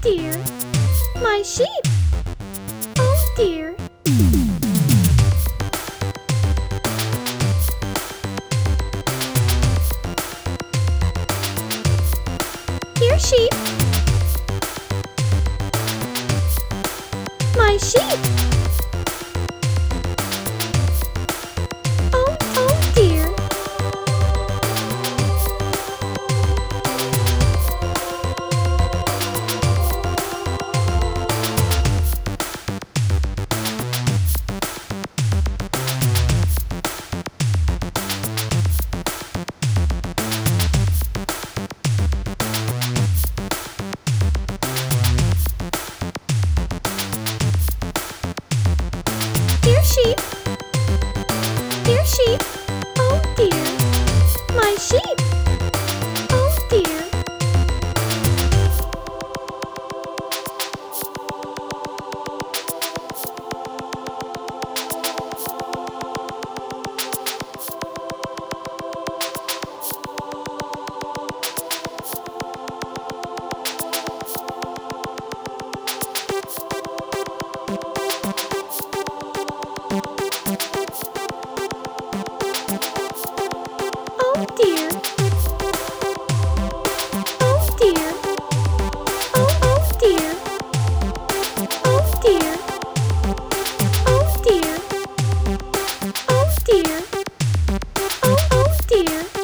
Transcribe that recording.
dear, my sheep. Oh dear. Here, sheep. My sheep. Oh dear. Here, sheep. Here, sheep. Oh dear, my sheep. Oh dear. Oh dear. Oh dear. Oh dear. Oh dear. Oh dear. Oh dear. Oh dear.